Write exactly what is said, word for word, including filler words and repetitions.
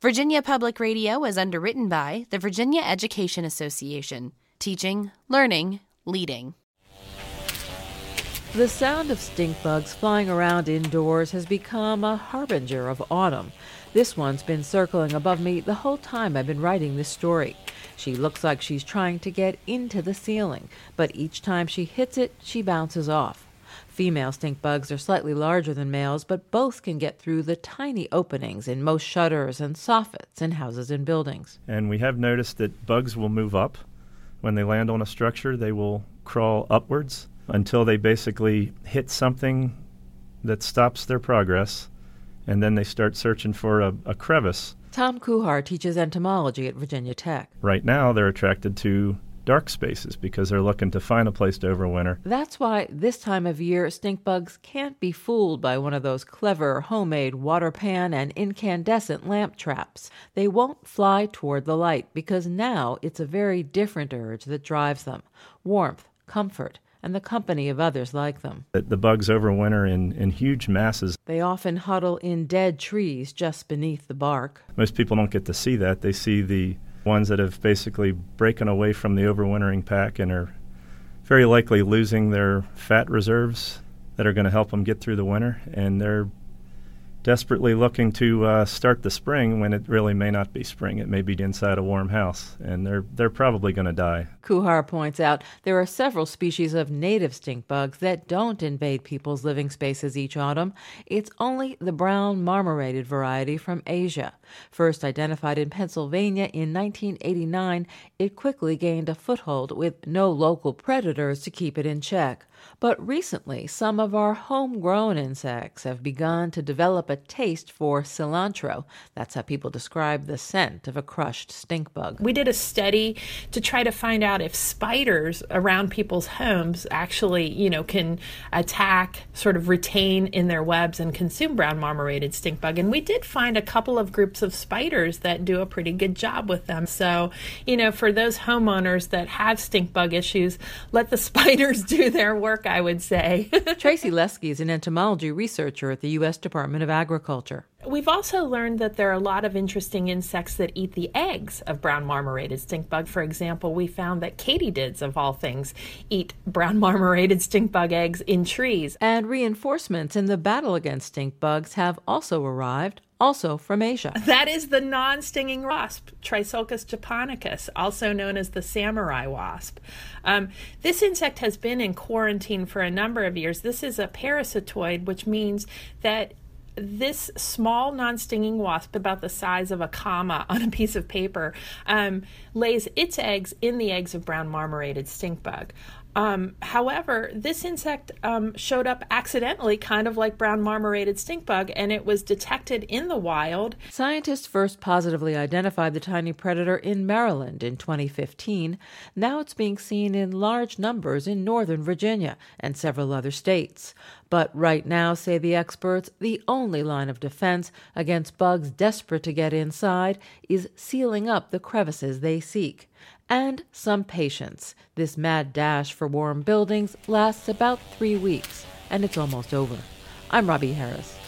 Virginia Public Radio is underwritten by the Virginia Education Association. Teaching, learning, leading. The sound of stink bugs flying around indoors has become a harbinger of autumn. This one's been circling above me the whole time I've been writing this story. She looks like she's trying to get into the ceiling, but each time she hits it, she bounces off. Female stink bugs are slightly larger than males, but both can get through the tiny openings in most shutters and soffits in houses and buildings. And we have noticed that bugs will move up. When they land on a structure, they will crawl upwards until they basically hit something that stops their progress, and then they start searching for a, a crevice. Tom Kuhar teaches entomology at Virginia Tech. Right now, they're attracted to dark spaces because they're looking to find a place to overwinter. That's why this time of year, stink bugs can't be fooled by one of those clever homemade water pan and incandescent lamp traps. They won't fly toward the light because now it's a very different urge that drives them: warmth, comfort, and the company of others like them. The, the bugs overwinter in, in huge masses. They often huddle in dead trees just beneath the bark. Most people don't get to see that. They see the ones that have basically broken away from the overwintering pack and are very likely losing their fat reserves that are going to help them get through the winter, and they're desperately looking to uh, start the spring when it really may not be spring. It may be inside a warm house, and they're they're probably going to die. Kuhar points out there are several species of native stink bugs that don't invade people's living spaces each autumn. It's only the brown marmorated variety from Asia. First identified in Pennsylvania in nineteen eighty-nine, it quickly gained a foothold with no local predators to keep it in check. But recently, some of our homegrown insects have begun to develop a taste for cilantro. That's how people describe the scent of a crushed stink bug. We did a study to try to find out if spiders around people's homes actually, you know, can attack, sort of retain in their webs and consume brown marmorated stink bug. And we did find a couple of groups of spiders that do a pretty good job with them. So, you know, for those homeowners that have stink bug issues, let the spiders do their work, I would say. Tracy Leskey is an entomology researcher at the U S Department of Agriculture. We've also learned that there are a lot of interesting insects that eat the eggs of brown marmorated stink bug. For example, we found that katydids, of all things, eat brown marmorated stink bug eggs in trees. And reinforcements in the battle against stink bugs have also arrived, also from Asia. That is the non-stinging wasp, Trisulcus japonicus, also known as the samurai wasp. Um, this insect has been in quarantine for a number of years. This is a parasitoid, which means that this small non-stinging wasp, about the size of a comma on a piece of paper, um, lays its eggs in the eggs of brown marmorated stink bug. Um, however, this insect um, showed up accidentally, kind of like brown marmorated stink bug, and it was detected in the wild. Scientists first positively identified the tiny predator in Maryland in twenty fifteen. Now it's being seen in large numbers in northern Virginia and several other states. But right now, say the experts, the only line of defense against bugs desperate to get inside is sealing up the crevices they seek. And some patience. This mad dash for warm buildings lasts about three weeks, and it's almost over. I'm Robbie Harris.